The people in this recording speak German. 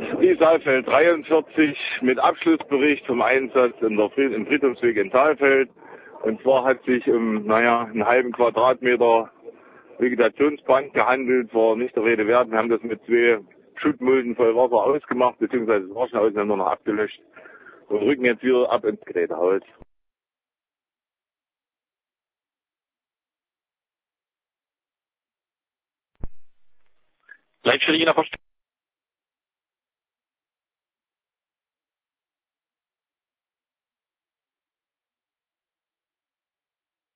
Die Saalfeld 43 mit Abschlussbericht vom Einsatz im Friedhofsweg in Saalfeld. Und zwar hat sich einen halben Quadratmeter Vegetationsband gehandelt, war nicht der Rede wert. Wir haben das mit 2 Schuttmulden voll Wasser ausgemacht, beziehungsweise das war schon aus, haben wir noch abgelöscht und rücken jetzt wieder ab ins Gerätehaus. Leitstelle Jena Verstärkung.